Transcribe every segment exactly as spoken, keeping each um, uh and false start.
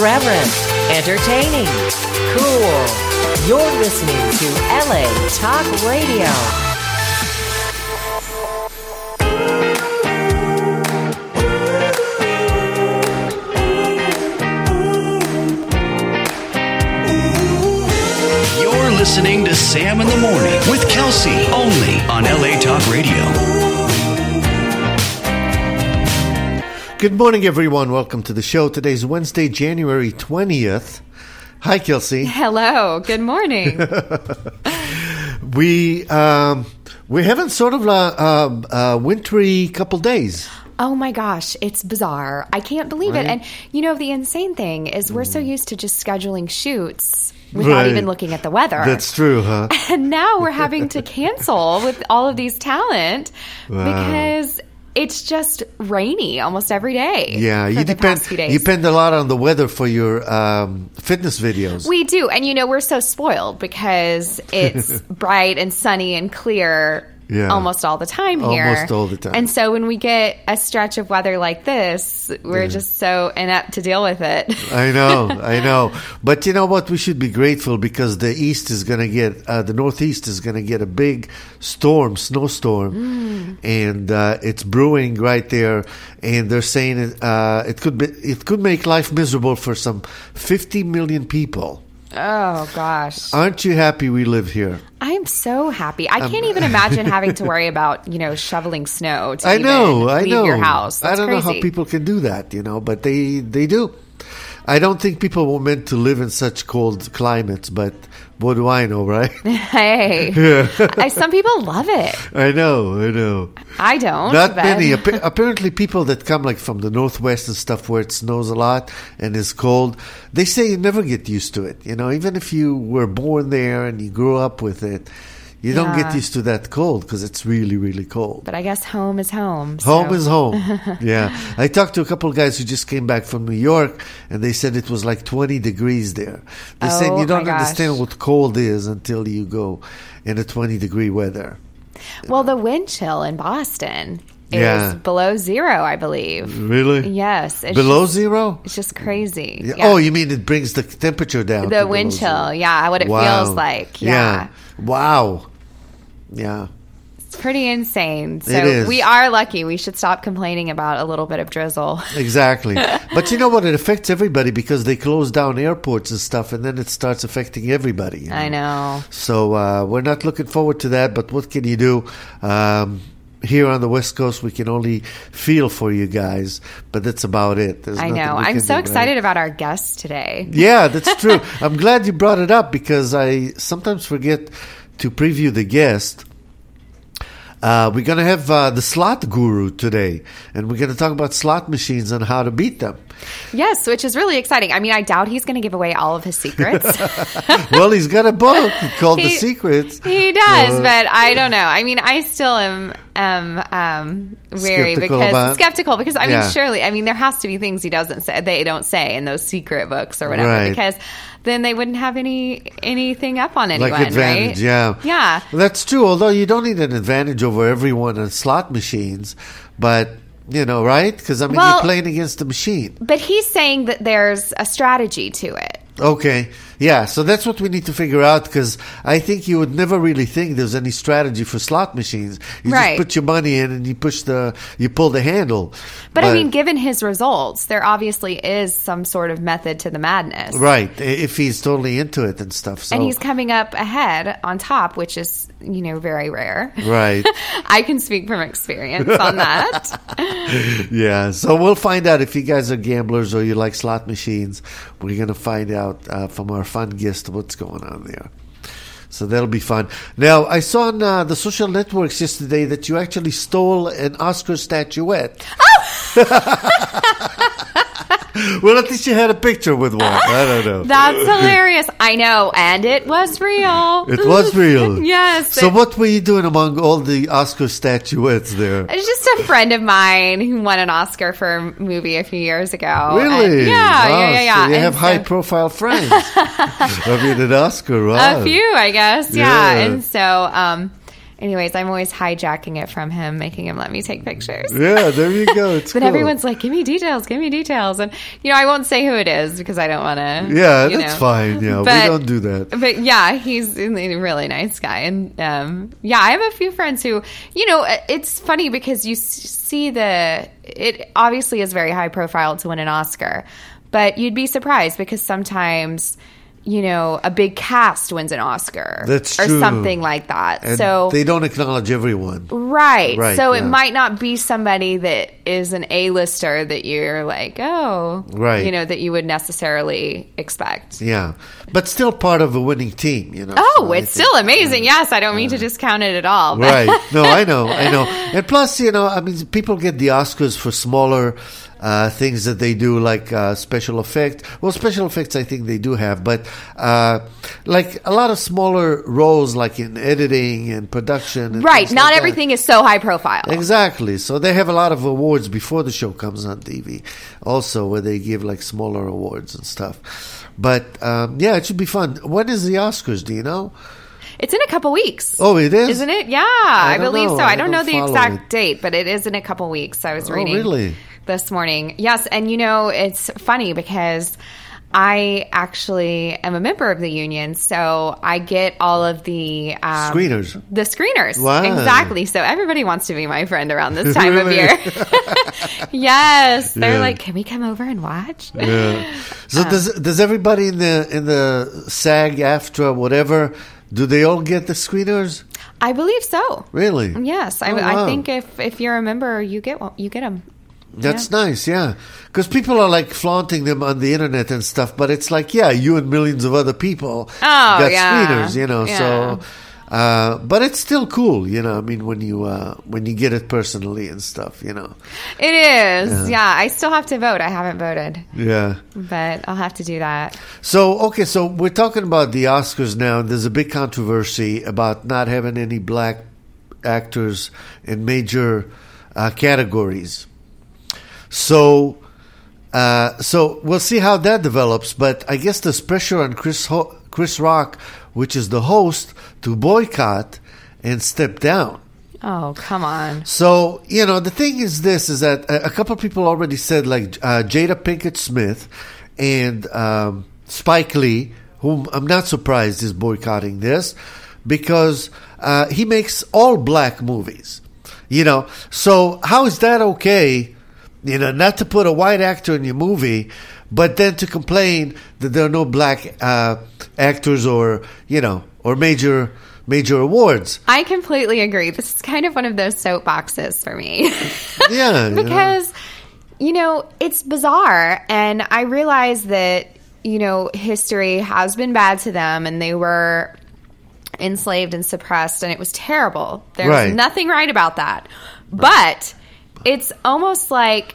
Irreverent, entertaining, cool. You're listening to L A Talk Radio. You're listening to Sam in the Morning with Kelsey, only on L A Talk Radio. Good morning, everyone. Welcome to the show. Today's Wednesday, January twentieth. Hi, Kelsey. Hello. Good morning. we um, we're having sort of a, a, a wintry couple days. Oh my gosh, it's bizarre. I can't believe Right? it. And you know, the insane thing is we're so used to just scheduling shoots without Right. even looking at the weather. That's true, huh? And now we're having to cancel with all of these talent Wow. because it's just rainy almost every day. Yeah, for you the depend. past few days. You depend a lot on the weather for your um, fitness videos. We do. And you know, we're so spoiled because it's bright and sunny and clear Yeah. almost all the time here. Almost all the time. And so when we get a stretch of weather like this, we're Yeah. just so inept to deal with it. I know, I know. But you know what? We should be grateful because the east is going to get, uh, the northeast is going to get a big storm, snowstorm, Mm. and uh, it's brewing right there. And they're saying it, uh, it could be, it could make life miserable for some fifty million people. Oh, gosh. Aren't you happy we live here? I'm so happy. I can't even imagine having to worry about, you know, shoveling snow to I even know, I leave know. your house. That's I don't crazy. know how people can do that, you know, but they they do. I don't think people were meant to live in such cold climates, but what do I know, right? Hey. I, some people love it. I know, I know. I don't. Not but- many. Appa- apparently, people that come like from the northwest and stuff where it snows a lot and is cold, they say you never get used to it. You know, even if you were born there and you grew up with it, you don't Yeah. get used to that cold because it's really, really cold. But I guess home is home. Home so- is home. Yeah. I talked to a couple of guys who just came back from New York, and they said it was like twenty degrees there. They said Oh, you don't my gosh. understand what cold is until you go in a twenty degree weather. Well, the wind chill in Boston is Yeah. below zero, I believe. Really? Yes. It's Below just, zero? It's just crazy. Yeah. Yeah. Oh, you mean it brings the temperature down? the to wind below chill. zero. Yeah, what it Wow. feels like. Yeah. Wow. Yeah. It's pretty insane. So It is. we are lucky. We should stop complaining about a little bit of drizzle. Exactly. But you know what? It affects everybody because they close down airports and stuff, and then it starts affecting everybody. you I know. So uh, we're not looking forward to that, but what can you do? Um, here on the West Coast, we can only feel for you guys, but that's about it. There's I nothing know. we I'm can so do, excited right? about our guest today. Yeah, that's true. I'm glad you brought it up because I sometimes forget to preview the guest. Uh, we're going to have uh, the slot guru today, and we're going to talk about slot machines and how to beat them. Yes, which is really exciting. I mean, I doubt he's going to give away all of his secrets. Well, he's got a book called The He- Secrets. He does, Uh, but I don't know. I mean, I still am am um, wary Skeptical because about- skeptical because I mean, Yeah. surely, I mean, there has to be things he doesn't say, they don't say in those secret books or whatever, Right. because then they wouldn't have any anything up on anyone, Like advantage, right? yeah. Yeah. That's true, although you don't need an advantage over everyone on slot machines, but, you know, right? Because, I mean, Well- you're playing against the machine. But he's saying that there's a strategy to it. Okay. Yeah, so that's what we need to figure out because I think you would never really think there's any strategy for slot machines. You Right. just put your money in and you push the, you pull the handle. But, I mean, given his results, there obviously is some sort of method to the madness. right, if he's totally into it and stuff. So, And he's coming up ahead on top, which is, you know, very rare. right. I can speak from experience on that. Yeah, so we'll find out if you guys are gamblers or you like slot machines. We're going to find out uh, from our fun guest what's going on there. So that'll be fun. Now, I saw on uh, the social networks yesterday that you actually stole an Oscar statuette. Well, at least you had a picture with one. I don't know. That's hilarious. I know. And it was real. It was real. Yes. So what were you doing among all the Oscar statuettes there? It's just a friend of mine who won an Oscar for a movie a few years ago. Really? And yeah, Wow, yeah, yeah, yeah. So you And have so- high-profile friends. I mean, an Oscar, wow. A few, I guess. Yeah. Yeah. And so, um, anyways, I'm always hijacking it from him, making him let me take pictures. Yeah, there you go. It's but cool. everyone's like, give me details, give me details. And, you know, I won't say who it is because I don't want to. Yeah, you that's know. fine. Yeah, But- we don't do that. But yeah, he's a really nice guy. And um, yeah, I have a few friends who, you know, it's funny because you s- see the, it obviously is very high profile to win an Oscar, but you'd be surprised because sometimes, you know, a big cast wins an Oscar. That's or true. something like that. And so they don't acknowledge everyone. Right. Right, So yeah. it might not be somebody that is an A-lister that you're like, oh, Right. you know, that you would necessarily expect. Yeah, but still part of a winning team, you know. Oh, so I it's think- still amazing. Yes, I don't mean to discount it at all. But Right. No, I know, I know. And plus, you know, I mean, people get the Oscars for smaller uh, things that they do, like uh, special effects. Well, special effects, I think they do have, but uh, like a lot of smaller roles, like in editing and production. And right. things Not like that. everything is so high profile. Exactly. So they have a lot of awards before the show comes on T V, also where they give like smaller awards and stuff. But um, yeah, it should be fun. When is the Oscars? Do you know? It's in a couple weeks. Oh, it is? Isn't it? Yeah, I, don't believe know. so. I I don't know don't the follow exact it. date, but it is in a couple weeks. I was Oh, reading really? this morning. Yes, and you know, it's funny because I actually am a member of the union, so I get all of the um, Screeners. The screeners, Wow. exactly. So everybody wants to be my friend around this time Really? of year. Yes, they're Yeah. like, "Can we come over and watch?" Yeah. So Um, does does everybody in the in the SAG, AFTRA, whatever, do they all get the screeners? I believe so. Really? Yes, I, Oh, I wow. think if if you're a member, you get one- you get them. That's nice, yeah. Because people are like flaunting them on the internet and stuff, but it's like, yeah, you and millions of other people Oh, got yeah. screeners, you know. Yeah. So, uh, but it's still cool, you know. I mean, when you uh, when you get it personally and stuff, you know. It is. Yeah. I still have to vote. I haven't voted, Yeah. but I'll have to do that. So, okay, so we're talking about the Oscars now. There's a big controversy about not having any black actors in major uh, categories. So, uh, so we'll see how that develops. But I guess there's pressure on Chris Ho- Chris Rock, which is the host, to boycott and step down. Oh, come on. So, you know, the thing is this, is that a, a couple of people already said, like uh, Jada Pinkett Smith and um, Spike Lee, whom I'm not surprised is boycotting this, because uh, he makes all black movies. You know, so how is that okay? You know, not to put a white actor in your movie, but then to complain that there are no black uh, actors or, you know, or major major awards. I completely agree. This is kind of one of those soapboxes for me. Yeah. you know. Because, you know, it's bizarre. And I realize that, you know, history has been bad to them and they were enslaved and suppressed and it was terrible. There's Right. nothing right about that. But it's almost like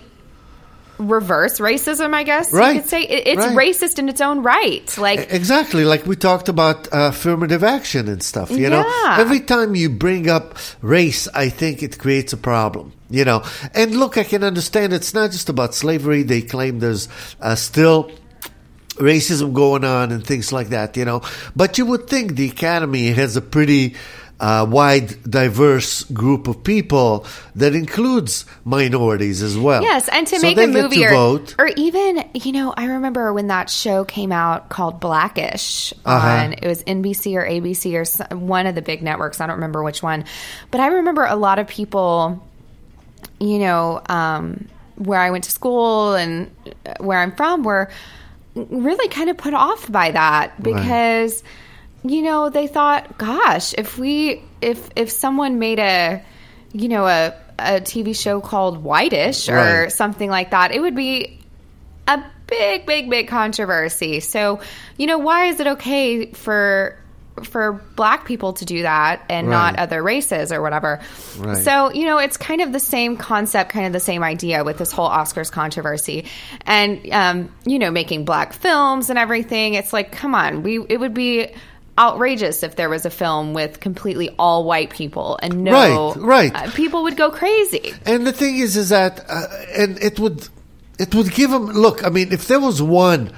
reverse racism, I guess Right. you could say. It, it's Right. racist in its own right. Like, Exactly, like we talked about uh, affirmative action and stuff, you know. Yeah. Every time you bring up race, I think it creates a problem, you know. And look, I can understand it's not just about slavery. They claim there's uh, still racism going on and things like that, you know. But you would think the Academy has a pretty uh, wide, diverse group of people that includes minorities as well. yes, and to So make they a get movie to or, vote. or even, you know, I remember when that show came out called Blackish Uh-huh. on, it was N B C or A B C or some, one of the big networks. I don't remember which one. But I remember a lot of people, you know, um, where I went to school and where I'm from were really kind of put off by that because, you know, they thought, gosh, if we, if, if someone made a, you know, a, a T V show called Whitish or Right. something like that, it would be a big, big, big controversy. So, you know, why is it okay for for black people to do that and Right. not other races or whatever? Right. So, you know, it's kind of the same concept, kind of the same idea with this whole Oscars controversy, and um, you know, making black films and everything. It's like, come on, we it would be outrageous if there was a film with completely all white people and no Right, right. uh, people would go crazy. And the thing is, is that, uh, and it would, it would give them. Look, I mean, if there was one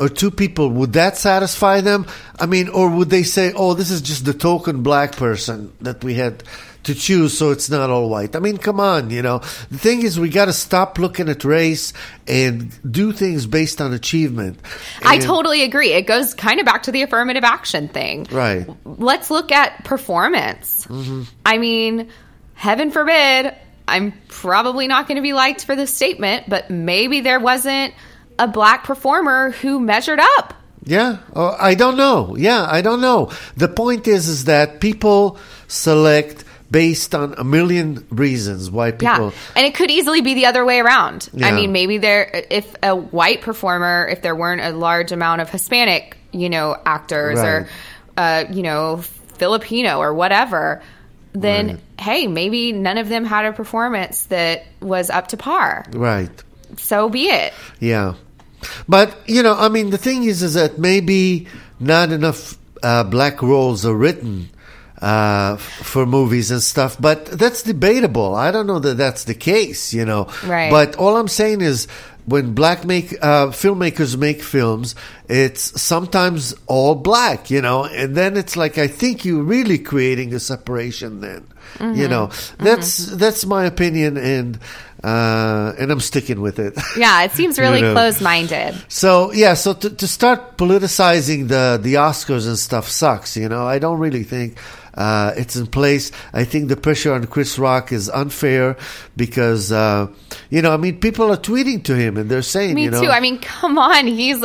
or two people, would that satisfy them? I mean, or would they say, oh, this is just the token black person that we had to choose, so it's not all white? I mean, come on, you know. The thing is, we got to stop looking at race and do things based on achievement. I And- totally agree. It goes kind of back to the affirmative action thing. Right. Let's look at performance. Mm-hmm. I mean, heaven forbid, I'm probably not going to be liked for this statement, but maybe there wasn't a black performer who measured up. Yeah, oh, I don't know. Yeah, I don't know. The point is, is that people select based on a million reasons why people. Yeah, and it could easily be the other way around. I Yeah. mean, maybe there, if a white performer, if there weren't a large amount of Hispanic, you know, actors Right. or, uh, you know, Filipino or whatever, then Right. hey, maybe none of them had a performance that was up to par. Right. So be it. Yeah. But, you know, I mean, the thing is, is that maybe not enough uh, black roles are written uh, f- for movies and stuff, but that's debatable. I don't know that that's the case, you know. Right. But all I'm saying is, when black make uh, filmmakers make films, it's sometimes all black, you know, and then it's like, I think you're really creating a separation then. Mm-hmm. You know, that's that's my opinion, and uh, and I'm sticking with it. Yeah, it seems really You know. close-minded. So yeah, so to, to start politicizing the the Oscars and stuff sucks. You know, I don't really think uh, it's in place. I think the pressure on Chris Rock is unfair because uh, you know, I mean, people are tweeting to him and they're saying, Me you know, too. I mean, come on, he's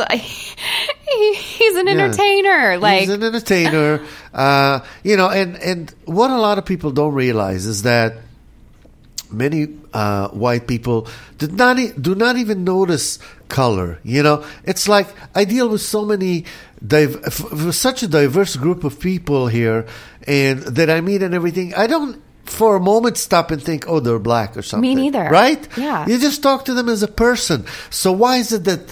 he, he's an Yeah. entertainer. Like, he's an entertainer. Uh, you know, and and what a lot of people don't realize is that many uh, white people did not e- do not even notice color. You know, it's like I deal with so many div- f- f- such a diverse group of people here, and that I meet and everything. I don't for a moment stop and think, oh, they're black or something. neither. Right? Yeah. You just talk to them as a person. So why is it that,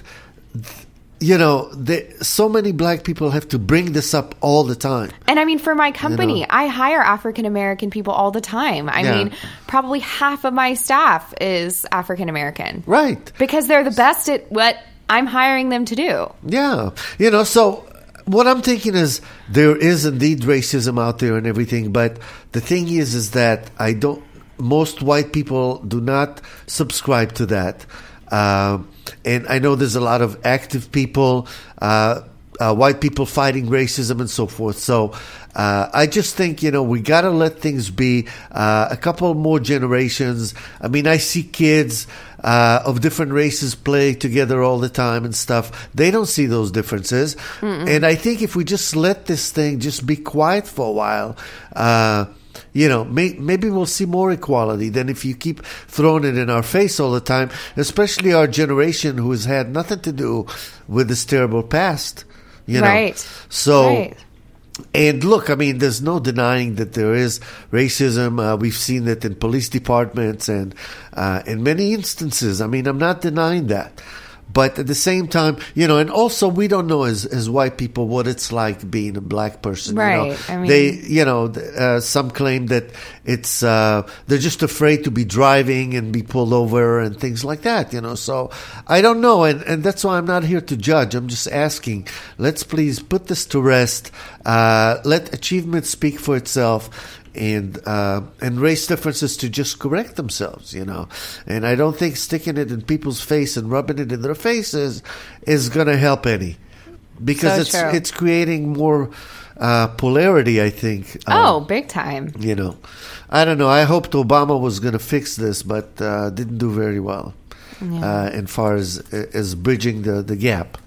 you know, the, so many black people have to bring this up all the time? and I mean, for my company, know. I hire African American people all the time. I Yeah. mean, probably half of my staff is African American. Right. Because they're the best at what I'm hiring them to do. Yeah. You know, so what I'm thinking is there is indeed racism out there and everything, but the thing is, is that I don't, most white people do not subscribe to that. Um, and I know there's a lot of active people, uh, uh, white people fighting racism and so forth. So uh, I just think, you know, we got to let things be uh, a couple more generations. I mean, I see kids uh, of different races play together all the time and stuff. They don't see those differences. Mm-mm. And I think if we just let this thing just be quiet for a while, uh, you know, may, maybe we'll see more equality than if you keep throwing it in our face all the time, especially our generation who has had nothing to do with this terrible past. You know? Right. So, Right. and look, I mean, there's no denying that there is racism. Uh, we've seen it in police departments and uh, in many instances. I mean, I'm not denying that. But at the same time, you know, and also we don't know as, as white people what it's like being a black person. Right. You know? I mean- they, you know, uh, some claim that it's uh, they're just afraid to be driving and be pulled over and things like that. You know, so I don't know, and and that's why I'm not here to judge. I'm just asking. Let's please put this to rest. Uh, let achievement speak for itself. And uh, and race differences to just correct themselves, you know. And I don't think sticking it in people's face and rubbing it in their faces is going to help any, because So it's true. it's creating more uh, polarity. I think. Oh, Um, big time. you know, I don't know. I hoped Obama was going to fix this, but uh, didn't do very well uh, as far as as bridging the the gap.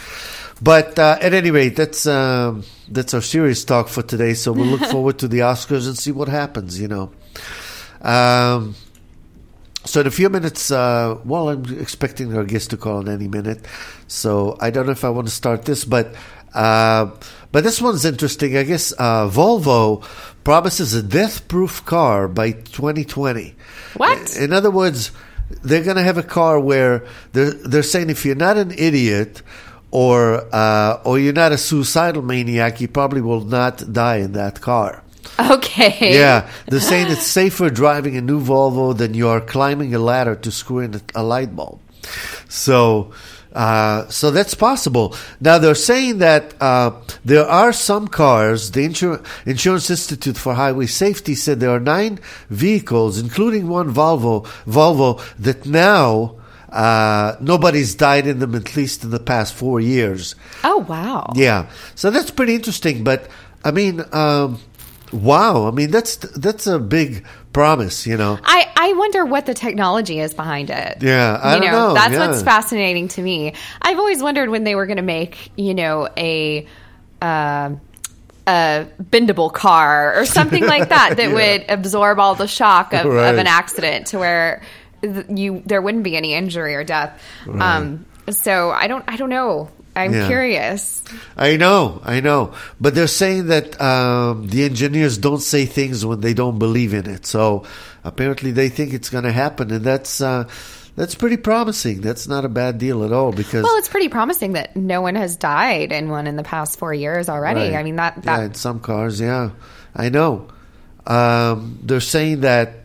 But uh, at any rate, that's um, that's our serious talk for today. So we'll look forward to the Oscars and see what happens. You know. Um, so in a few minutes, uh, well, I'm expecting our guest to call in any minute. So I don't know if I want to start this, but uh, but this one's interesting. I guess uh, Volvo promises a death-proof car by twenty twenty. What? In other words, they're going to have a car where they're they're saying if you're not an idiot, or uh, or you're not a suicidal maniac, you probably will not die in that car. Okay. Yeah, they're saying it's safer driving a new Volvo than you are climbing a ladder to screw in a, a light bulb. So Uh, so that's possible. Now they're saying that uh, there are some cars. The Insur- Insurance Institute for Highway Safety said there are nine vehicles, including one Volvo, Volvo that now uh, nobody's died in them at least in the past four years. Oh wow! Yeah, so that's pretty interesting. But I mean, um, wow! I mean, that's that's a big promise, you know. I, I wonder what the technology is behind it. Yeah, I you don't know, know. That's yeah. what's fascinating to me. I've always wondered when they were going to make, you know, a uh, a bendable car or something like that that Yeah. would absorb all the shock of, Right. of an accident to where th- you there wouldn't be any injury or death. Right. Um, so I don't I don't know. I'm Yeah. curious. I know, I know. But they're saying that um, the engineers don't say things when they don't believe in it. So apparently they think it's going to happen. And that's uh, that's pretty promising. That's not a bad deal at all. Because Well, it's pretty promising that no one has died in one in the past four years already. Right. I mean, that... that yeah, in some cars, yeah. I know. Um, they're saying that...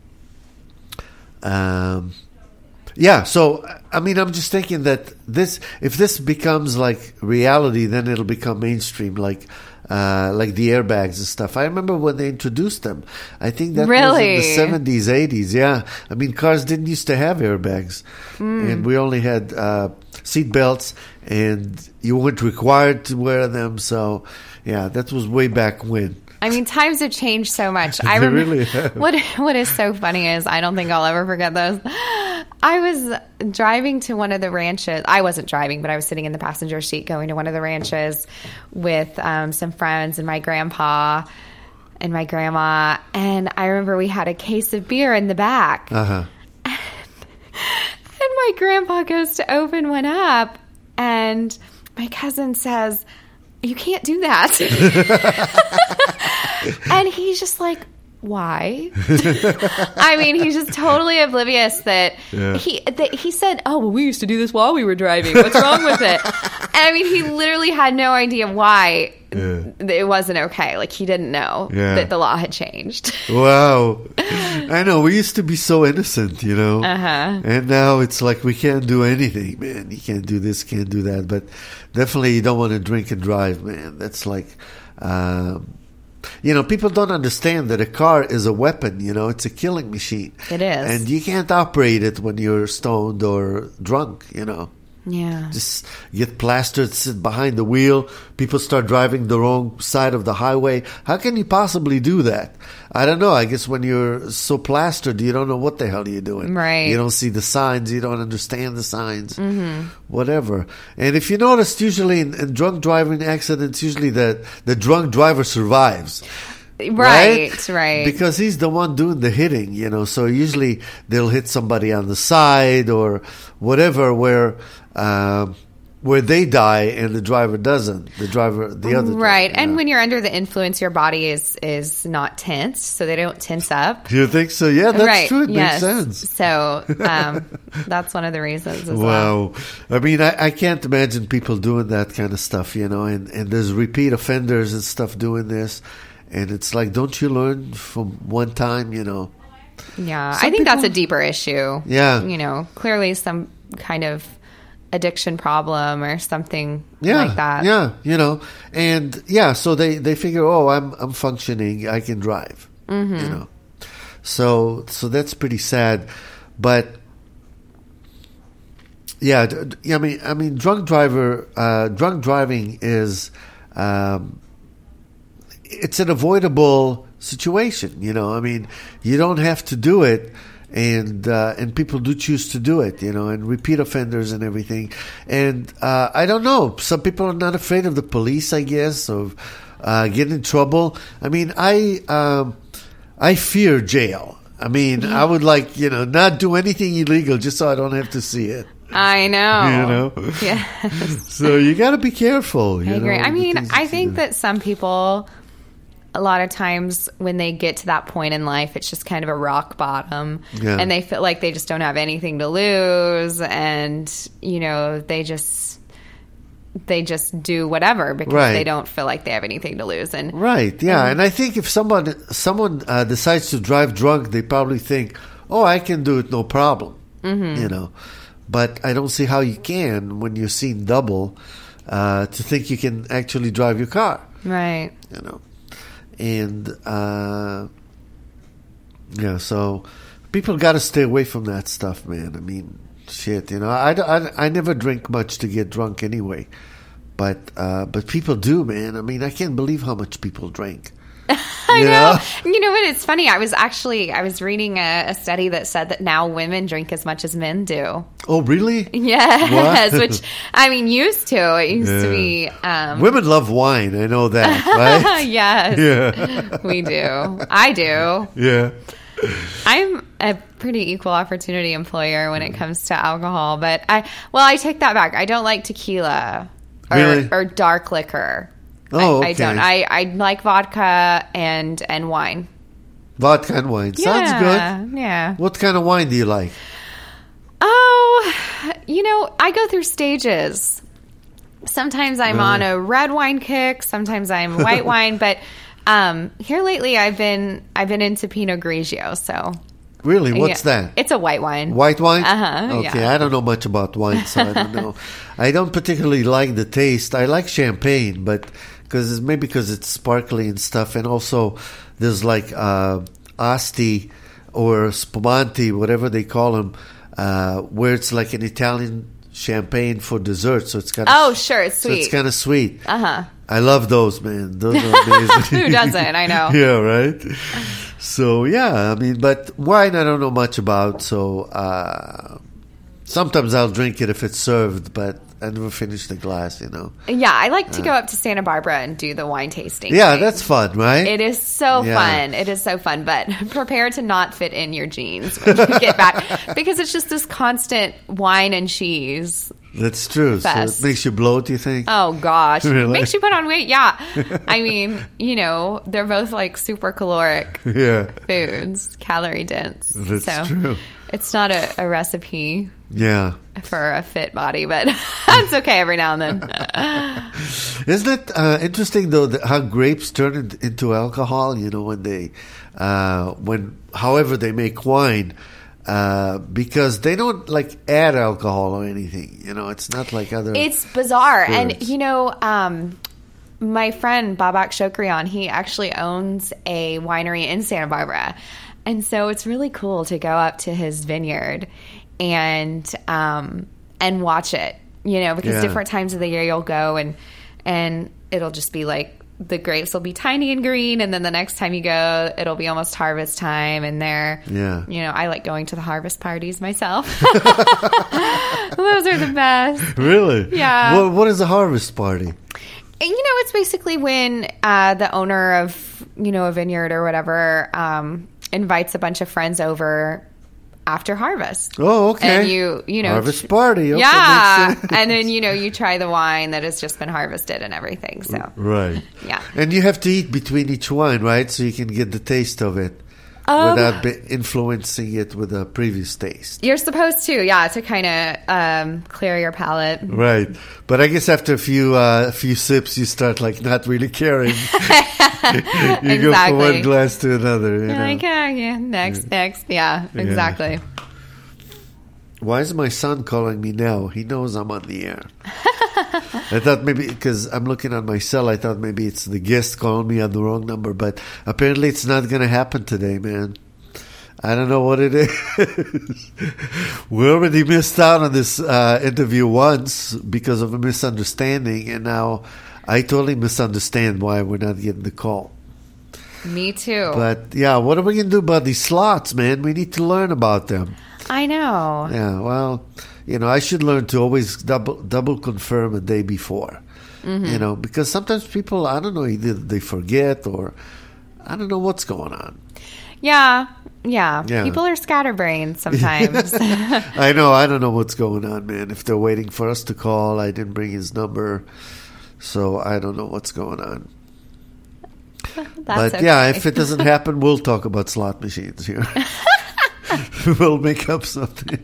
Um, yeah, so, I mean, I'm just thinking that this, if this becomes like reality, then it'll become mainstream, like uh, like the airbags and stuff. I remember when they introduced them. I think that was in Really? the seventies, eighties, yeah. I mean, cars didn't used to have airbags. And we only had uh, seat belts, and you weren't required to wear them. So, yeah, that was way back when. I mean, times have changed so much. I They remember really have. what what is so funny is I don't think I'll ever forget those. I was driving to one of the ranches. I wasn't driving, but I was sitting in the passenger seat going to one of the ranches with um, some friends and my grandpa and my grandma. And I remember we had a case of beer in the back. Uh-huh. And my grandpa goes to open one up, and my cousin says, "You can't do that." And he's just like, "Why?" I mean, he's just totally oblivious that Yeah. he that he said, "Oh, well, we used to do this while we were driving. What's wrong with it?" And I mean, he literally had no idea why Yeah. it wasn't okay. Like, he didn't know Yeah. that the law had changed. Wow. I know. We used to be so innocent, you know. Uh-huh. And now it's like we can't do anything, man. You can't do this, can't do that. But definitely you don't want to drink and drive, man. That's like, um, you know, people don't understand that a car is a weapon, you know. It's a killing machine. It is. And you can't operate it when you're stoned or drunk, you know. Yeah. Just get plastered, sit behind the wheel. People start driving the wrong side of the highway. How can you possibly do that? I don't know. I guess when you're so plastered, you don't know what the hell you're doing. Right. You don't see the signs. You don't understand the signs. Mm-hmm. Whatever. And if you noticed, usually in, in drunk driving accidents, usually the, the drunk driver survives. Right, right. Because he's the one doing the hitting, you know. So usually they'll hit somebody on the side or whatever, where uh, where they die and the driver doesn't. The driver, the other, Right. driver, And yeah. when you're under the influence, your body is is not tense, so they don't tense up. You think so? Yeah, that's right. true. It yes. makes sense. So um, that's one of the reasons as well. Wow. I mean, I, I can't imagine people doing that kind of stuff, you know. And, and there's repeat offenders and stuff doing this. And it's like, don't you learn from one time, you know? Yeah. Some I think that's a people- deeper issue. Yeah. You know, clearly some kind of addiction problem or something Yeah, like that. yeah, you know, and yeah, so they, they figure, oh, I'm I'm functioning, I can drive, Mm-hmm. you know, so so that's pretty sad, but yeah, d- d- I mean, I mean, drunk driver, uh, drunk driving is, um, it's an avoidable situation, you know. I mean, you don't have to do it. And uh, and people do choose to do it, you know, and repeat offenders and everything. And uh, I don't know. Some people are not afraid of the police, I guess, of uh, getting in trouble. I mean, I um, I fear jail. I mean, I would like, you know, not do anything illegal just so I don't have to see it. I know. You know? Yeah. So you got to be careful. You I agree. know, I the mean, things I you think do. that some people, a lot of times when they get to that point in life, it's just kind of a rock bottom. Yeah. And they feel like they just don't have anything to lose. And, you know, they just, they just do whatever because Right. they don't feel like they have anything to lose. And Right, yeah. And I think if someone someone uh, decides to drive drunk, they probably think, oh, I can do it, no problem. Mm-hmm. You know. but I don't see how you can when you're seeing double uh, to think you can actually drive your car. Right. You know, and uh, yeah, so people got to stay away from that stuff, man. I mean, shit, you know, I, I, I never drink much to get drunk anyway, but uh, but people do, man. I mean, I can't believe how much people drink. I know. know. You know what? It's funny. I was actually I was reading a, a study that said that now women drink as much as men do. Oh, really? Yes. What? Which I mean, used to. It used yeah. to be. Um, women love wine. I know that, right? Yes. Yeah. We do. I do. Yeah. I'm a pretty equal opportunity employer when it comes to alcohol, but I well, I take that back. I don't like tequila or, really? or dark liquor. Oh, I, okay. I don't. I, I like vodka and and wine. Vodka and wine. Sounds yeah, good. Yeah. What kind of wine do you like? Oh, you know, I go through stages. Sometimes I'm Really? on a red wine kick. Sometimes I'm white wine. But um, here lately, I've been I've been into Pinot Grigio. So Really? What's yeah. that? It's a white wine. White wine? Uh-huh, Okay, yeah. I don't know much about wine, so I don't know. I don't particularly like the taste. I like champagne, but because maybe because it's sparkly and stuff, and also there's like uh, Asti or Spumante, whatever they call them, uh, where it's like an Italian champagne for dessert. So it's kind of Oh, sure, it's so sweet. it's kind of sweet. Uh huh. I love those, man. Those are amazing. Who doesn't? I know. Yeah, right? So, yeah, I mean, but wine I don't know much about, so uh, sometimes I'll drink it if it's served, but I never finish the glass, you know. Yeah, I like to go up to Santa Barbara and do the wine tasting. Yeah, thing. that's fun, right? It is so Yeah. fun. It is so fun, but prepare to not fit in your jeans when you get back because it's just this constant wine and cheese. That's true. Fest. So it makes you bloat, you think? Oh gosh, Really? makes you put on weight. Yeah, I mean, you know, they're both like super caloric Yeah, foods, calorie dense. that's so true. It's not a, a recipe Yeah. for a fit body, but it's okay every now and then. Isn't it uh, interesting though that how grapes turn in- into alcohol? You know, when they, uh, when however they make wine, uh, because they don't like add alcohol or anything. You know, it's not like other. It's bizarre. And, spirits. you know, um, my friend Babak Shokrian, he actually owns a winery in Santa Barbara. And so it's really cool to go up to his vineyard and um, and watch it, you know, because Yeah. different times of the year you'll go and and it'll just be like the grapes will be tiny and green, and then the next time you go, it'll be almost harvest time, and they're, Yeah. you know, I like going to the harvest parties myself. Those are the best. Really? Yeah. What, what is a harvest party? And, you know, it's basically when uh, the owner of, you know, a vineyard or whatever um, invites a bunch of friends over after harvest. Oh, okay. And you, you know, Harvest party. Okay, yeah, makes sense. and then you know you try the wine that has just been harvested and everything. So Right. yeah, And you have to eat between each wine, right? So you can get the taste of it Um, without be influencing it with a previous taste. you're supposed to, yeah, to kind of um, clear your palate. Right. But I guess after a few uh, a few sips, you start like not really caring. You go from one Exactly. glass to another. You You're know? like, yeah, yeah, next, next, yeah, exactly. Why is my son calling me now? He knows I'm on the air. I thought maybe because I'm looking on my cell, I thought maybe it's the guest calling me on the wrong number, but apparently it's not going to happen today, man. I don't know what it is. We already missed out on this uh, interview once because of a misunderstanding, and now I totally misunderstand why we're not getting the call. Me too. But yeah, what are we going to do about these slots, man? We need to learn about them. I know. Yeah, well, you know, I should learn to always double double confirm a day before. Mm-hmm. You know, because sometimes people, I don't know, either they forget or I don't know what's going on. Yeah, yeah. Yeah. People are scatterbrained sometimes. I know, I don't know what's going on, man. If they're waiting for us to call, I didn't bring his number, so I don't know what's going on. That's But okay. yeah, if it doesn't happen, we'll talk about slot machines here. We'll make up something.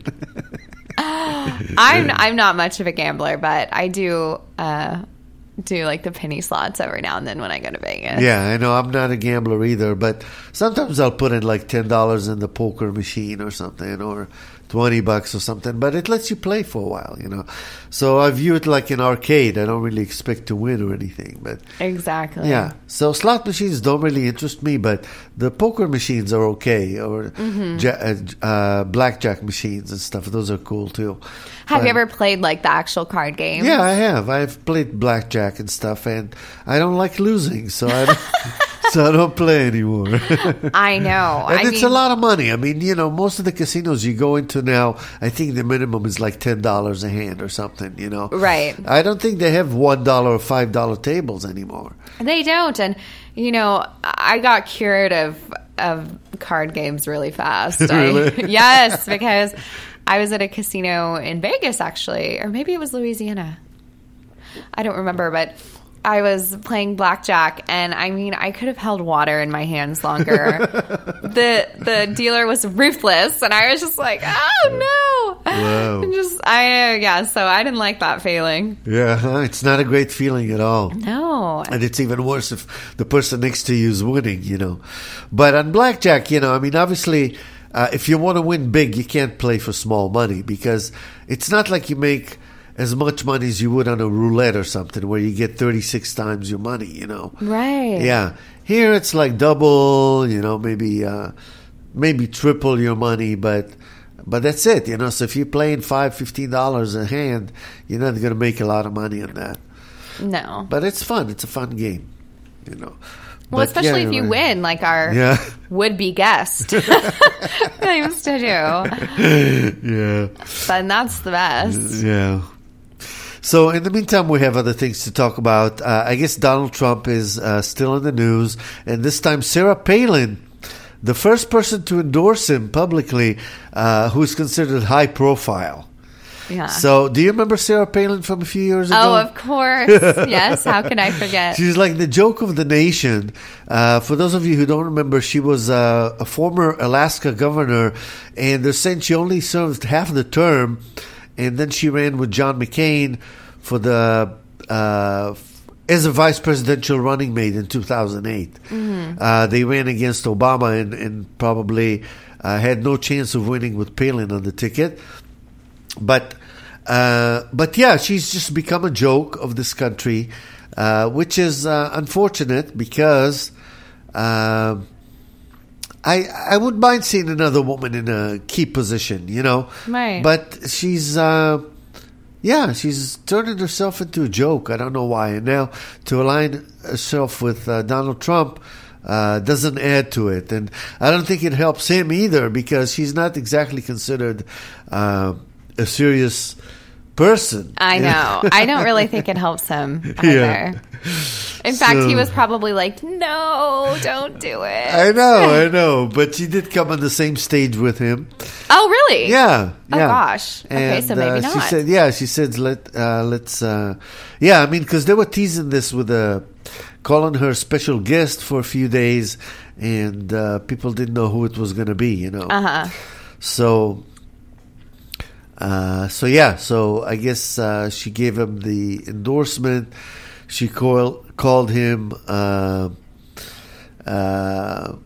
I'm I'm not much of a gambler, but I do uh, do like the penny slots every now and then when I go to Vegas. Yeah, I know. I'm not a gambler either, but sometimes I'll put in like ten dollars in the poker machine or something, or twenty bucks or something, but it lets you play for a while, you know. So I view it like an arcade. I don't really expect to win or anything, but Exactly. yeah. So slot machines don't really interest me, but the poker machines are okay, or Mm-hmm. ja- uh, uh, blackjack machines and stuff. Those are cool too. Have But- you ever played like the actual card game? Yeah, I have. I've played blackjack and stuff, and I don't like losing, so I don't, so I don't play anymore. I know. And I it's mean, a lot of money. I mean, you know, most of the casinos you go into now, I think the minimum is like ten dollars a hand or something, you know. Right. I don't think they have one dollar or five dollar tables anymore. They don't. And, you know, I got cured of, of card games really fast. Really? I, yes, because I was at a casino in Vegas, actually, or maybe it was Louisiana. I don't remember, but I was playing blackjack, and I mean, I could have held water in my hands longer. the The dealer was ruthless, and I was just like, "Oh no!" Wow. And just I uh, yeah, so I didn't like that feeling. Yeah, huh? It's not a great feeling at all. No, And it's even worse if the person next to you is winning, you know. But on blackjack, you know, I mean, obviously, uh, if you want to win big, you can't play for small money, because it's not like you make as much money as you would on a roulette or something where you get thirty-six times your money, you know. right? Yeah. Here it's like double, you know, maybe uh, maybe triple your money, but but that's it, you know. So if you're playing five, fifteen dollars a hand, you're not going to make a lot of money on that. No. But it's fun. It's a fun game, you know. Well, But, especially yeah, if you right. win, like our Yeah. would-be guest claims to do. Yeah. Then that's the best. Yeah. So in the meantime, we have other things to talk about. Uh, I guess Donald Trump is uh, still in the news, and this time Sarah Palin, the first person to endorse him publicly, uh, who's considered high profile. Yeah. So, do you remember Sarah Palin from a few years ago? oh, of course. Yes. How can I forget? She's like the joke of the nation. Uh, for those of you who don't remember, she was uh, a former Alaska governor, and they're saying she only served half the term, and then she ran with John McCain for the uh, as a vice presidential running mate in two thousand eight. Mm-hmm. Uh, they ran against Obama and, and probably uh, had no chance of winning with Palin on the ticket. But, uh, but yeah, she's just become a joke of this country, uh, which is uh, unfortunate because uh, I I wouldn't mind seeing another woman in a key position, you know. Right. But she's, uh, yeah, she's turning herself into a joke. I don't know why. And now to align herself with uh, Donald Trump uh, doesn't add to it. And I don't think it helps him either, because she's not exactly considered Uh, a serious person. I know. I don't really think it helps him either. Yeah. In fact, So- he was probably like, no, don't do it. I know, I know. But she did come on the same stage with him. Oh, really? Yeah. Oh, yeah. gosh. Okay, so maybe uh, She not. said, yeah, she said, let, uh, let's, uh, yeah, I mean, because they were teasing this with uh, calling her special guest for a few days, and uh, people didn't know who it was going to be, you know. Uh-huh. So, uh, so yeah, so I guess uh, she gave him the endorsement. She call, called him uh, uh,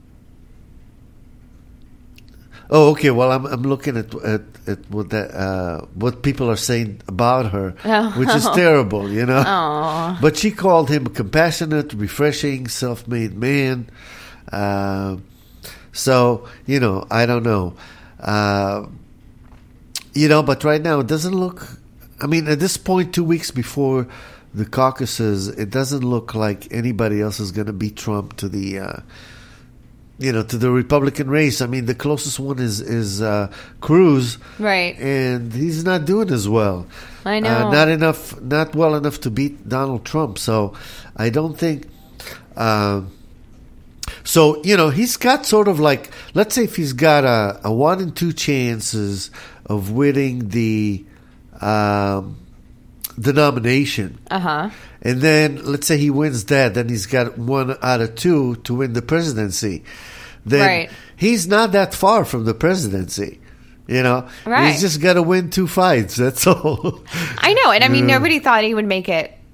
oh, okay. Well, I'm I'm looking at at, at what that uh, what people are saying about her, Oh. which is terrible, you know. Aw. But she called him a compassionate, refreshing, self-made man. Uh, so you know, I don't know. Uh, You know, but right now it doesn't look. I mean, at this point, two weeks before the caucuses, it doesn't look like anybody else is going to beat Trump to the, uh, you know, to the Republican race. I mean, the closest one is is uh, Cruz, Right. and he's not doing as well. I know. uh, not enough, not well enough to beat Donald Trump. So, I don't think. Uh, so you know, he's got sort of like, let's say if he's got a, a one in two chances of winning the um, the nomination, Uh-huh. and then let's say he wins that, then he's got one out of two to win the presidency. Then Right. he's not that far from the presidency. You know, Right. he's just got to win two fights. That's all. I know. And I mean, Yeah. nobody thought he would make it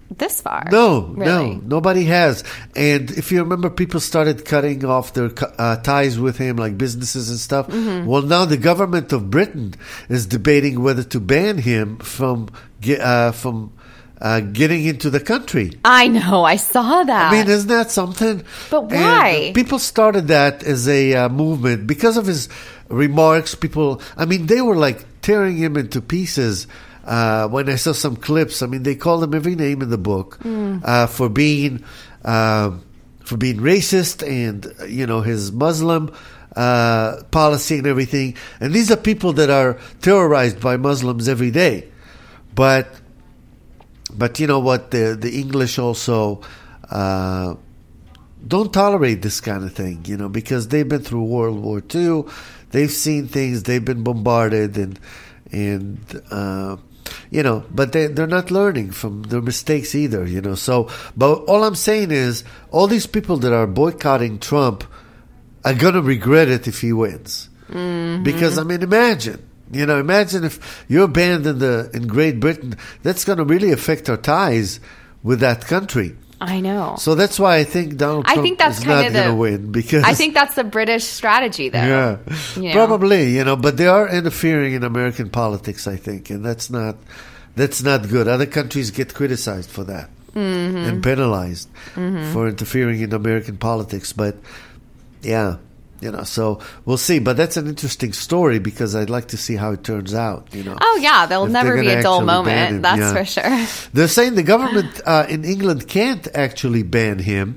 this far. No, really. no, nobody has. And if you remember, people started cutting off their uh, ties with him, like businesses and stuff. Mm-hmm. Well, now the government of Britain is debating whether to ban him from uh, from uh, getting into the country. I know, I saw that. I mean, isn't that something? But why? And people started that as a uh, movement because of his remarks. People, I mean, they were like tearing him into pieces. Uh, when I saw some clips, I mean, they called him every name in the book mm. uh, for being uh, for being racist and, you know, his Muslim uh, policy and everything. And these are people that are terrorized by Muslims every day. But but you know what? The the English also uh, don't tolerate this kind of thing, you know, because they've been through World War Two, they've seen things, they've been bombarded, and and. Uh, You know, but they, they're not learning from their mistakes either, you know. So, but all I'm saying is, all these people that are boycotting Trump are going to regret it if he wins. Mm-hmm. Because, I mean, imagine, you know, imagine if you're banned in, the, in Great Britain, that's going to really affect our ties with that country. I know. So that's why I think Donald Trump I think that's is kind not of going to the, win. Because I think that's the British strategy, though. Yeah, you know? Probably, you know, but they are interfering in American politics, I think, and that's not that's not good. Other countries get criticized for that mm-hmm. and penalized mm-hmm. for interfering in American politics. But yeah, you know, so we'll see. But that's an interesting story because I'd like to see how it turns out. You know, oh yeah, there'll never be a dull moment. That's yeah. for sure. They're saying the government uh, in England can't actually ban him.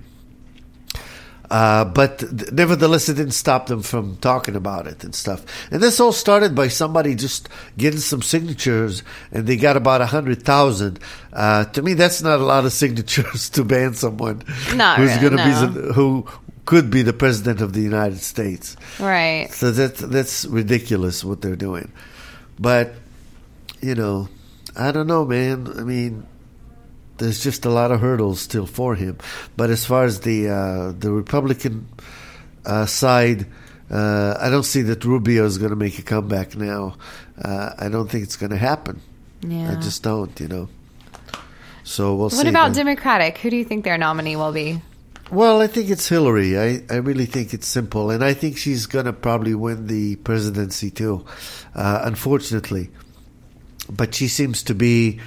Uh, but th- nevertheless, it didn't stop them from talking about it and stuff. And this all started by somebody just getting some signatures, and they got about a hundred thousand. Uh, to me, that's not a lot of signatures to ban someone not who's really, going to no. be the, who could be the president of the United States. Right. So that that's ridiculous what they're doing. But you know, I don't know, man. I mean. There's just a lot of hurdles still for him. But as far as the uh, the Republican uh, side, uh, I don't see that Rubio is going to make a comeback now. Uh, I don't think it's going to happen. Yeah. I just don't, you know. So we'll what see. What about then. Democratic? Who do you think their nominee will be? Well, I think it's Hillary. I, I really think it's simple. And I think she's going to probably win the presidency too, uh, unfortunately. But she seems to be...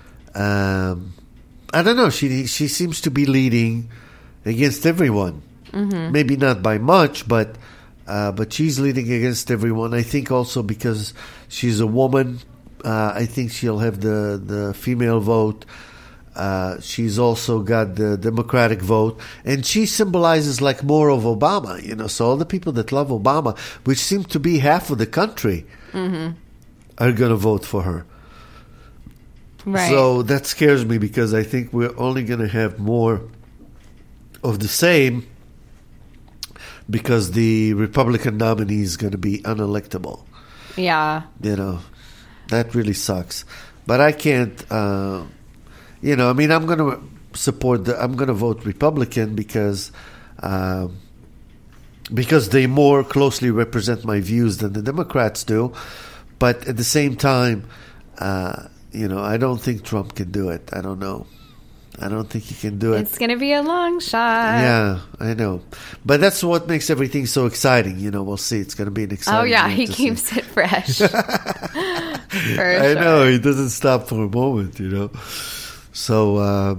Um, I don't know. She she seems to be leading against everyone. Mm-hmm. Maybe not by much, but uh, but she's leading against everyone. I think also because she's a woman. Uh, I think she'll have the the female vote. Uh, she's also got the Democratic vote, and she symbolizes like more of Obama. You know, so all the people that love Obama, which seem to be half of the country, mm-hmm. are going to vote for her. Right. So that scares me because I think we're only going to have more of the same because the Republican nominee is going to be unelectable. Yeah. You know, that really sucks. But I can't, uh, you know, I mean, I'm going to support, the, I'm going to vote Republican because, uh, because they more closely represent my views than the Democrats do. But at the same time, uh, you know, I don't think Trump can do it. I don't know. I don't think he can do it. It's going to be a long shot. Yeah, I know. But that's what makes everything so exciting. You know, we'll see. It's going to be an exciting Oh, yeah. year He to keeps see. it fresh. For I sure. know. He doesn't stop for a moment, you know. So, uh,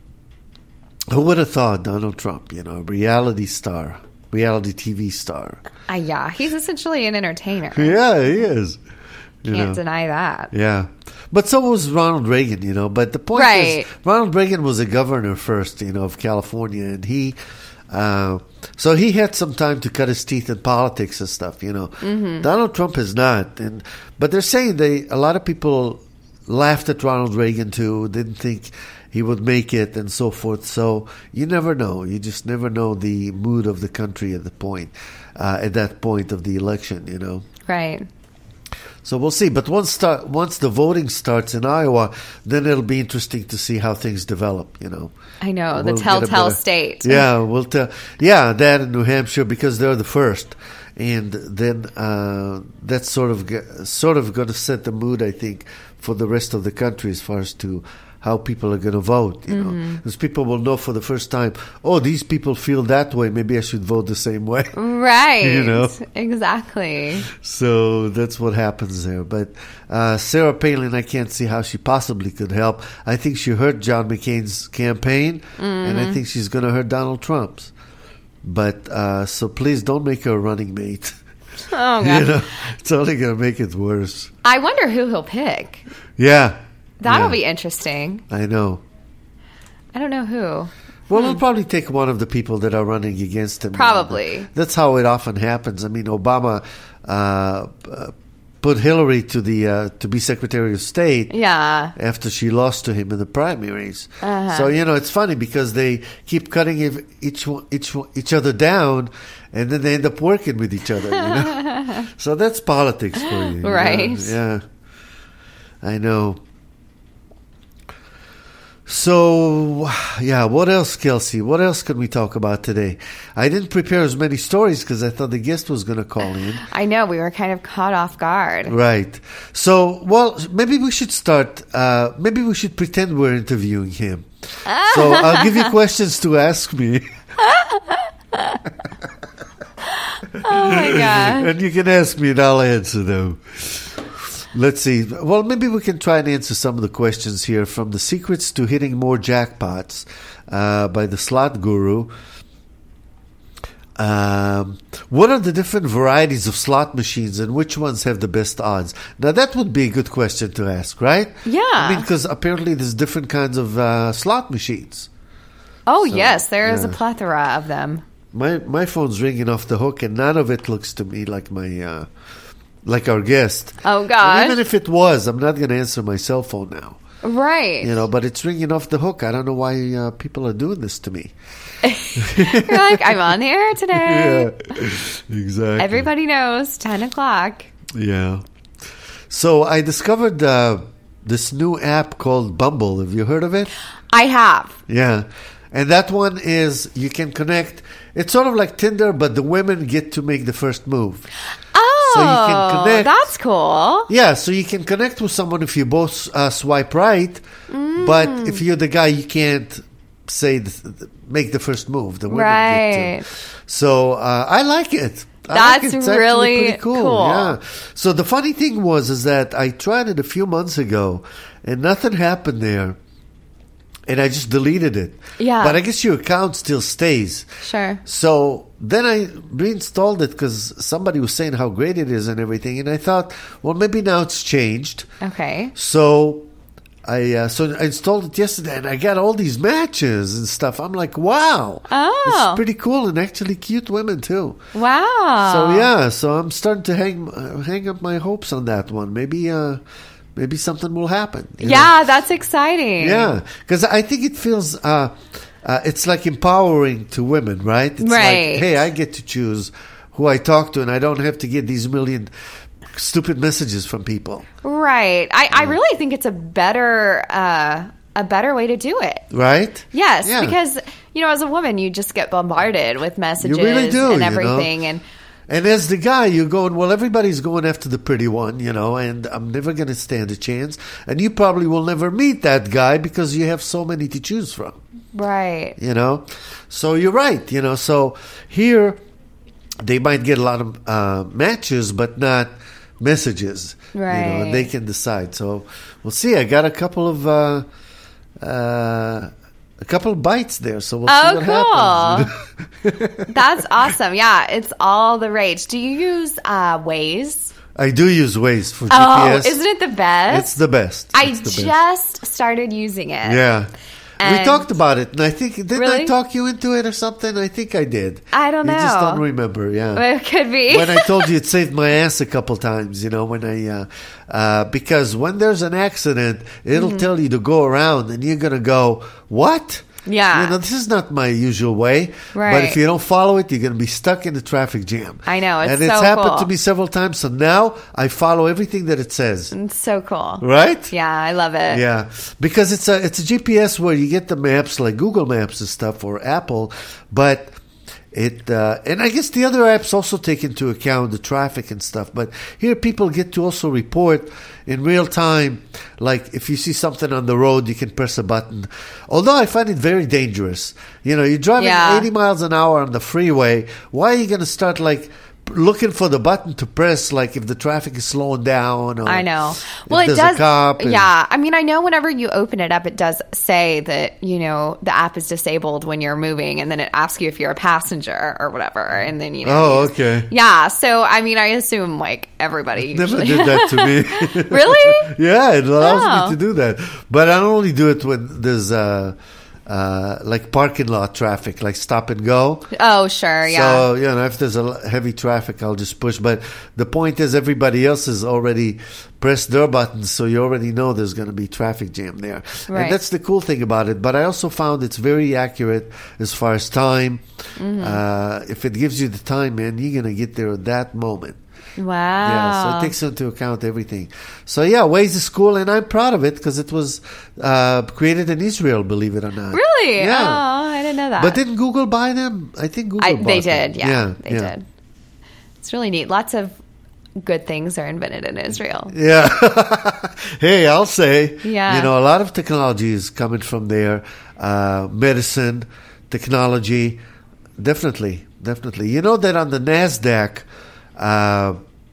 who would have thought Donald Trump, you know, a reality star, reality T V star? Uh, yeah. He's essentially an entertainer. Yeah, he is. You Can't know. deny that. Yeah. But so was Ronald Reagan, you know. But the point Right. is, Ronald Reagan was a governor first, you know, of California. And he, uh, so he had some time to cut his teeth in politics and stuff, you know. Mm-hmm. Donald Trump has not. And But they're saying they, a lot of people laughed at Ronald Reagan too, didn't think he would make it and so forth. So you never know. You just never know the mood of the country at the point, uh, at that point of the election, you know. Right. So we'll see. But once start, once the voting starts in Iowa, then it'll be interesting to see how things develop, you know. I know, We'll the get a telltale better- state. Yeah, we'll tell. Yeah, that in New Hampshire because they're the first, and then uh, that's sort of ge- sort of going to set the mood, I think, for the rest of the country as far as to how people are going to vote, you Mm-hmm. know, because people will know for the first time, oh, these people feel that way. Maybe I should vote the same way. Right. You know? Exactly. So that's what happens there. But uh, Sarah Palin, I can't see how she possibly could help. I think she hurt John McCain's campaign, Mm-hmm. and I think she's going to hurt Donald Trump's. But uh, so please don't make her a running mate. Oh, God. You know, it's only going to make it worse. I wonder who he'll pick. Yeah. That'll yeah, be interesting. I know. I don't know who. Well, he'll probably take one of the people that are running against him. Probably. That's how it often happens. I mean, Obama uh, uh, put Hillary to the uh, to be Secretary of State. Yeah. After she lost to him in the primaries. Uh-huh. So, you know, it's funny because they keep cutting ev- each one- each one- each other down, and then they end up working with each other, you know? So that's politics for you. you know? Right. Yeah. I know. So, yeah, what else, Kelsey? What else can we talk about today? I didn't prepare as many stories because I thought the guest was going to call in. I know. We were kind of caught off guard. Right. So, well, maybe we should start, uh, maybe we should pretend we're interviewing him. So I'll give you questions to ask me. Oh, my God. And you can ask me and I'll answer them. Let's see. Well, maybe we can try and answer some of the questions here from The Secrets to Hitting More Jackpots uh, by the Slot Guru. Um, what are the different varieties of slot machines and which ones have the best odds? Now, that would be a good question to ask, right? Yeah. I mean, because apparently there's different kinds of uh, slot machines. Oh, yes. There is yeah. a plethora of them. My my phone's ringing off the hook, and none of it looks to me like my uh, like our guest. Oh, And gosh. even if it was, I'm not going to answer my cell phone now. Right. You know, but it's ringing off the hook. I don't know why uh, people are doing this to me. You're like, I'm on the air today. exactly. Everybody knows, ten o'clock. Yeah. So I discovered uh, this new app called Bumble. Have you heard of it? I have. Yeah. And that one is you can connect. It's sort of like Tinder, but the women get to make the first move. Oh, So you can connect. that's cool. Yeah, so you can connect with someone if you both uh, swipe right, but if you're the guy, you can't say the, make the first move. The women Right. get to. So uh, I like it. I That's like it. It's really actually pretty cool. cool. Yeah. So the funny thing was is that I tried it a few months ago, and nothing happened there. And I just deleted it. Yeah. But I guess your account still stays. Sure. So then I reinstalled it because somebody was saying how great it is and everything. And I thought, well, maybe now it's changed. Okay. So I uh, so I installed it yesterday, and I got all these matches and stuff. I'm like, wow. Oh. It's pretty cool, and actually cute women, too. Wow. So, yeah. So I'm starting to hang uh, hang up my hopes on that one. Maybe... Uh, Maybe something will happen. you know? Yeah, that's exciting. Yeah, because I think it feels uh, uh, it's like empowering to women, right? It's Right. like, hey, I get to choose who I talk to, and I don't have to get these million stupid messages from people. Right. I, I really think it's a better uh, a better way to do it. Right? Yes, Yeah. because you know, as a woman, you just get bombarded with messages really do, and you know? everything, and And as the guy, you're going, well, everybody's going after the pretty one, you know, and I'm never going to stand a chance. And you probably will never meet that guy because you have so many to choose from. right. You know, so you're right. You know, so here they might get a lot of uh, matches, but not messages. You know, Right. and they can decide. So we'll see. I got a couple of uh, uh, a couple of bites there. So we'll see Oh, what cool. happens. That's awesome. Yeah, it's all the rage. Do you use uh, Waze? I do use Waze for Oh, G P S. isn't it the best? It's the best. I It's the best. just started using it. Yeah. we And- talked about it, and I think didn't I Really? talk you into it or something? I think I did. I don't You just know. don't remember. Yeah. It could be. When I told you it saved my ass a couple times, you know, when I, uh, uh, because when there's an accident, it'll Mm-hmm. tell you to go around and you're going to go, what? Yeah. You know, this is not my usual way. But Right. if you don't follow it, you're going to be stuck in the traffic jam. I know, it's And it's so happened cool. to me several times. So now I follow everything that it says. It's so cool. Right? Yeah, I love it. Yeah, because it's a it's a G P S where you get the maps like Google Maps and stuff or Apple, but It uh, and I guess the other apps also take into account the traffic and stuff. But here, people get to also report in real time. Like if you see something on the road, you can press a button. Although I find it very dangerous. You know, you're driving Yeah. eighty miles an hour on the freeway. Why are you going to start like looking for the button to press, like if the traffic is slowing down? Or I know. if Well, it there's does. A cop and- Yeah. I mean, I know whenever you open it up, it does say that, you know, the app is disabled when you're moving, and then it asks you if you're a passenger or whatever. And then, you know. Oh, you- okay. Yeah. So, I mean, I assume like everybody Never usually. did that to me. Really? Yeah, it allows Oh. me to do that. But I only do it when there's uh, uh, like parking lot traffic, like stop and go. Oh, sure. Yeah. So, you know, if there's a l- heavy traffic, I'll just push. But the point is, everybody else has already pressed their buttons, so you already know there's going to be traffic jam there. Right. And that's the cool thing about it. But I also found it's very accurate as far as time. Mm-hmm. Uh, if it gives you the time, man, you're going to get there at that moment. Wow. Yeah, so it takes into account everything. So yeah, Waze is cool, and I'm proud of it because it was uh, created in Israel, believe it or not. Really? Yeah. Oh, I didn't know that. But didn't Google buy them? I think Google I, bought they them. did. Yeah, yeah they yeah. did. It's really neat. Lots of good things are invented in Israel. Yeah. Hey, I'll say, Yeah. you know, a lot of technology is coming from there. Uh, medicine, technology, definitely, definitely. You know that on the NASDAQ uh,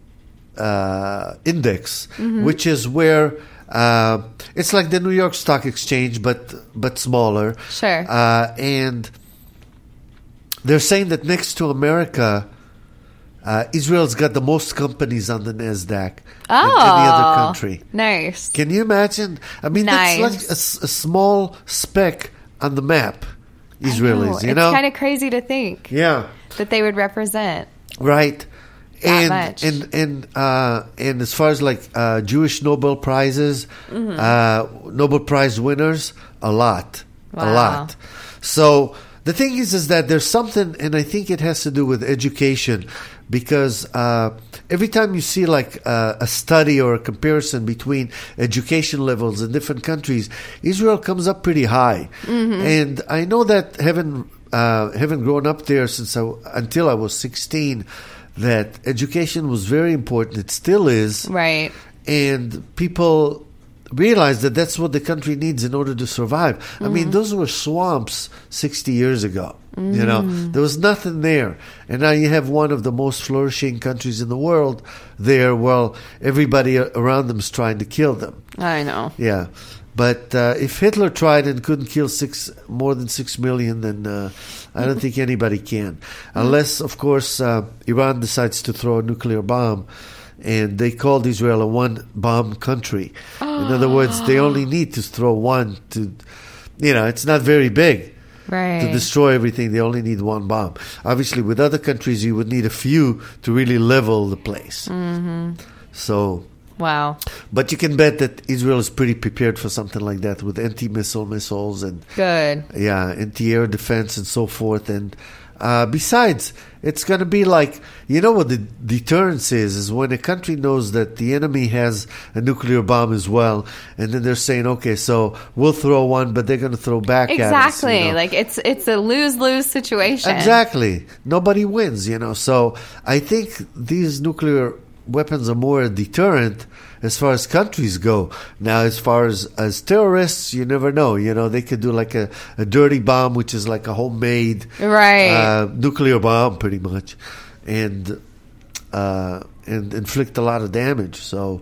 uh, index, Mm-hmm. which is where uh, it's like the New York Stock Exchange, but but smaller. Sure. Uh, and they're saying that next to America, uh, Israel's got the most companies on the NASDAQ Oh, than any other country. Nice. Can you imagine? I mean, Nice. that's like a, s- a small speck on the map. Israel Oh, is, you it's know? kind of crazy to think Yeah, that they would represent. right. That and, much. and and uh, and as far as like uh, Jewish Nobel prizes, Mm-hmm. uh, Nobel Prize winners, a lot, a Wow. lot. So the thing is, is that there's something, and I think it has to do with education, because uh, every time you see like uh, a study or a comparison between education levels in different countries, Israel comes up pretty high. Mm-hmm. And I know that having uh, having grown up there since I, until I was sixteen, that education was very important. It still is. Right. And people realize that that's what the country needs in order to survive. I Mm-hmm. mean, those were swamps sixty years ago. You know, Mm. there was nothing there. And now you have one of the most flourishing countries in the world there. Well, everybody a- around them is trying to kill them. I know. Yeah. But uh, if Hitler tried and couldn't kill six more than six million, then uh, I don't think anybody can. Unless, of course, uh, Iran decides to throw a nuclear bomb. And they called Israel a one-bomb country. In other words, they only need to throw one to, you know, it's not very big. Right. To destroy everything, they only need one bomb. Obviously, with other countries, you would need a few to really level the place. Mm-hmm. So... Wow. But you can bet that Israel is pretty prepared for something like that with anti-missile missiles and Good. yeah, anti-air defense and so forth. And uh, besides, it's going to be like, you know what the deterrence is, is when a country knows that the enemy has a nuclear bomb as well, and then they're saying, okay, so we'll throw one, but they're going to throw back at us. Exactly. you know? Like it's it's a lose-lose situation. Exactly. Nobody wins, you know. So I think these nuclear weapons are more a deterrent as far as countries go. Now, as far as, as terrorists, you never know. You know, they could do like a, a dirty bomb, which is like a homemade Right. uh, nuclear bomb, pretty much, and uh, and inflict a lot of damage. So.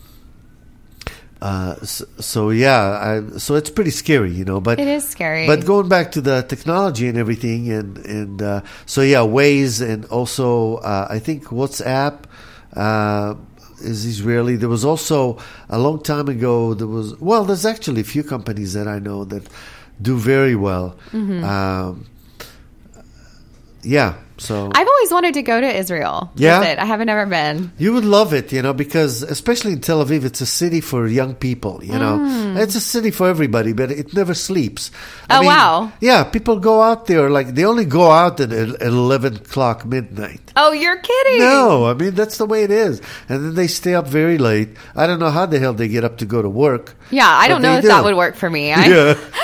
Uh, so, so yeah, I, so it's pretty scary, you know. But It is scary. But going back to the technology and everything, and and uh, so yeah, Waze, and also uh, I think WhatsApp uh, is Israeli. There was also a long time ago. There was well, there's actually a few companies that I know that do very well. Mm-hmm. Um, yeah, so I've always wanted to go to Israel. Yeah? Visit. I haven't ever been. you would love it, you know, because especially in Tel Aviv, it's a city for young people, you know. It's a city for everybody, but it never sleeps. Oh, wow. Yeah, people go out there, like, they only go out at at eleven o'clock midnight. Oh, you're kidding. No, I mean, that's the way it is. And then they stay up very late. I don't know how the hell they get up to go to work. Yeah, I but don't know they if do. that would work for me. I, Yeah.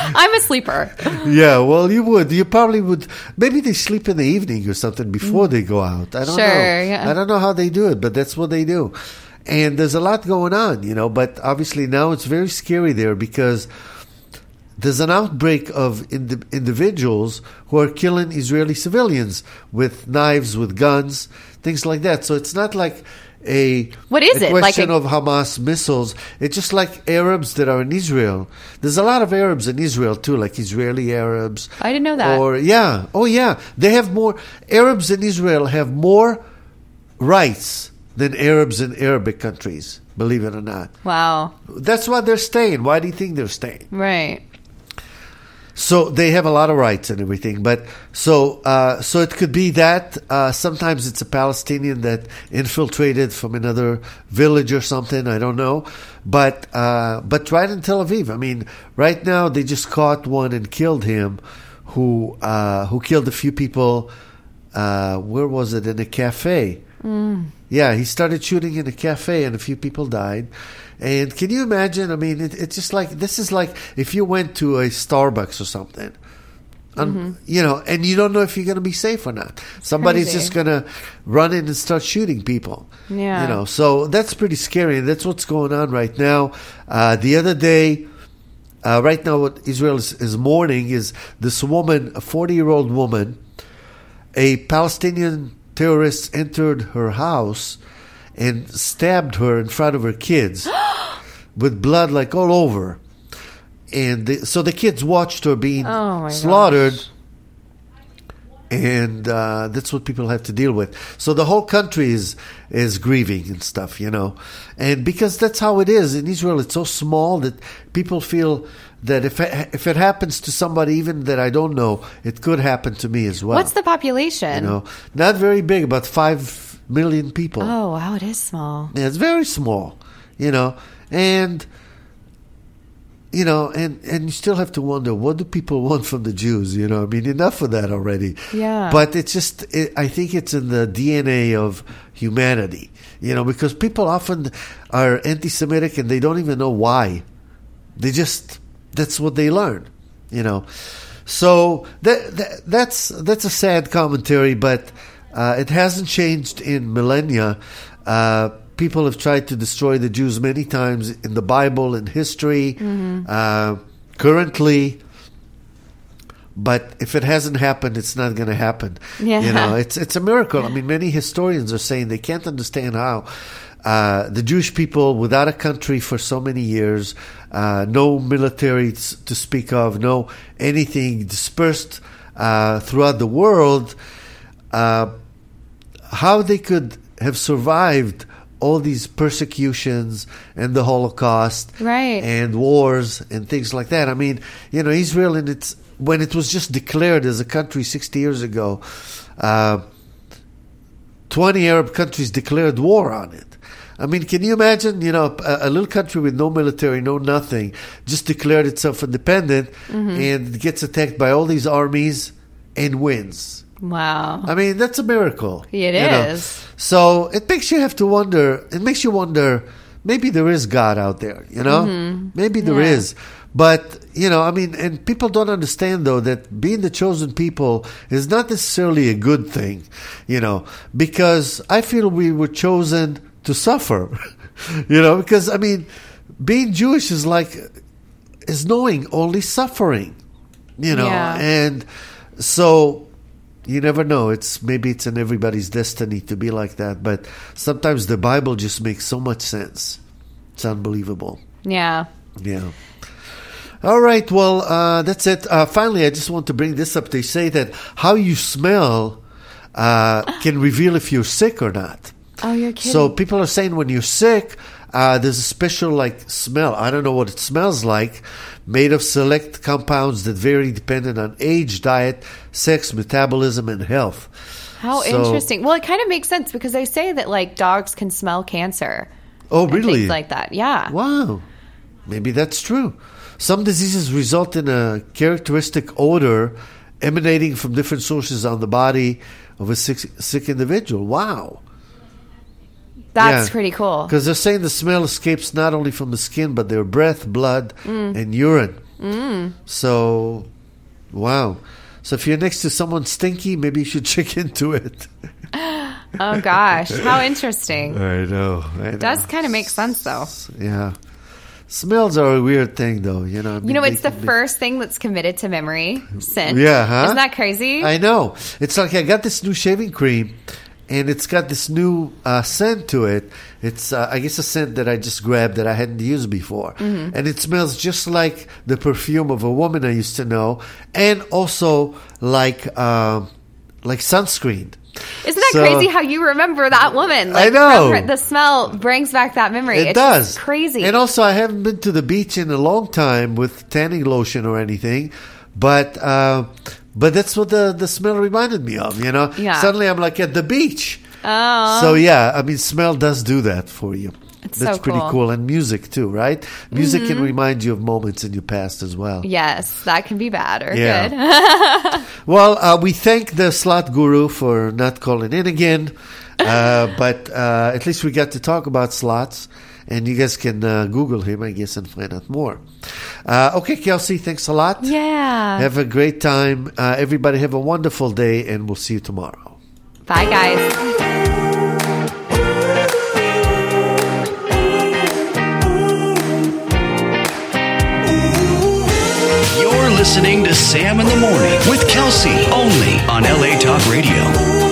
I'm a sleeper. Yeah, well, you would. You probably would. Maybe they sleep in the evening or something before they go out. I don't Sure, know. yeah. I don't know how they do it, but that's what they do. And there's a lot going on, you know. But obviously now it's very scary there because there's an outbreak of ind- individuals who are killing Israeli civilians with knives, with guns, things like that. So it's not like a, What is a it? Like question a- of Hamas missiles. It's just like Arabs that are in Israel. There's a lot of Arabs in Israel too, like Israeli Arabs. I didn't know that. Or yeah, oh yeah, they have more. Arabs in Israel have more rights than Arabs in Arabic countries. Believe it or not. Wow. That's why they're staying. Why do you think they're staying? Right. So they have a lot of rights and everything, but so uh, so it could be that uh, sometimes it's a Palestinian that infiltrated from another village or something. I don't know, but uh, but right in Tel Aviv, I mean, right now they just caught one and killed him, who uh, who killed a few people. Uh, where was it? In a cafe. Mm. Yeah, he started shooting in a cafe and a few people died. And can you imagine? I mean, it, it's just like, this is like if you went to a Starbucks or something, um, Mm-hmm. you know, and you don't know if you're going to be safe or not. Somebody's crazy. just going to run in and start shooting people. Yeah. You know, so that's pretty scary. And that's what's going on right now. Uh, the other day, uh, right now, what Israel is, is mourning is this woman, a forty-year-old woman, a Palestinian terrorist entered her house and stabbed her in front of her kids with blood like all over. And the, so the kids watched her being Oh, my slaughtered. gosh. And uh, that's what people have to deal with. So the whole country is is grieving and stuff, you know. And because that's how it is. In Israel, it's so small that people feel that if it, if it happens to somebody, even that I don't know, it could happen to me as well. What's the population? You know, not very big, about five million people. Oh, wow, it is small. Yeah, it's very small, you know, and you know, and and you still have to wonder, what do people want from the Jews? You know, I mean, enough of that already. Yeah. But it's just, it, I think it's in the D N A of humanity, you know, because people often are anti-Semitic and they don't even know why. They just, that's what they learn, you know. So that, that that's that's a sad commentary, but. Uh, it hasn't changed in millennia. Uh, people have tried to destroy the Jews many times in the Bible, in history, Mm-hmm. uh, currently. But if it hasn't happened, it's not going to happen. Yeah. You know, it's it's a miracle. I mean, many historians are saying they can't understand how uh, the Jewish people, without a country for so many years, uh, no military to speak of, no anything, dispersed uh, throughout the world. Uh, how they could have survived all these persecutions and the Holocaust, Right. and wars and things like that. I mean, you know, Israel, in its when it was just declared as a country sixty years ago, uh, twenty Arab countries declared war on it. I mean, can you imagine, you know, a, a little country with no military, no nothing, just declared itself independent, Mm-hmm. and gets attacked by all these armies and wins. Wow. I mean, that's a miracle. It you know. is. So it makes you have to wonder, it makes you wonder, maybe there is God out there, you know? Maybe there Yeah. is. But, you know, I mean, and people don't understand, though, that being the chosen people is not necessarily a good thing, you know, because I feel we were chosen to suffer, you know, because, I mean, being Jewish is like, is knowing only suffering, you know, Yeah. and so you never know. It's maybe it's in everybody's destiny to be like that, but sometimes the Bible just makes so much sense. It's unbelievable. Yeah. Yeah. All right. Well, uh, that's it. Uh, finally, I just want to bring this up. They say that how you smell uh, can reveal if you're sick or not. Oh, you're kidding. So people are saying when you're sick, uh, there's a special like smell. I don't know what it smells like, made of select compounds that vary depending on age, diet, sex, metabolism, and health. How So- interesting. Well, it kind of makes sense because they say that like dogs can smell cancer. Oh, and really? Things like that. Yeah. Wow. Maybe that's true. Some diseases result in a characteristic odor emanating from different sources on the body of a sick, sick individual. Wow. That's Yeah. pretty cool. Because they're saying the smell escapes not only from the skin, but their breath, blood, Mm. and urine. Mm. So, wow. So if you're next to someone stinky, maybe you should check into it. Oh, gosh. How interesting. I know. I know. Does kind of make sense, though. Yeah. Smells are a weird thing, though. You know, I mean, You know, it's the can be- first thing that's committed to memory. Scent. Yeah, huh? Isn't that crazy? I know. It's like I got this new shaving cream, and it's got this new uh, scent to it. It's, uh, I guess, a scent that I just grabbed that I hadn't used before. Mm-hmm. And it smells just like the perfume of a woman I used to know, and also like uh, like sunscreen. Isn't that So- crazy how you remember that woman? I know. from her- the smell brings back that memory. It it's does. just crazy. And also, I haven't been to the beach in a long time with tanning lotion or anything, but uh, but that's what the, the smell reminded me of, you know? Yeah. Suddenly I'm like at the beach. Oh. So, yeah, I mean, smell does do that for you. It's That's so pretty cool. cool. And music, too, right? Music can remind you of moments in your past as well. Yes, that can be bad or Yeah. good. Well, uh, we thank the slot guru for not calling in again, uh, but uh, at least we got to talk about slots, and you guys can uh, Google him, I guess, and find out more. Uh, okay, Kelsey, thanks a lot. Yeah. Have a great time. Uh, everybody have a wonderful day, and we'll see you tomorrow. Bye, guys. You're listening to Sam in the Morning with Kelsey, only on L A Talk Radio.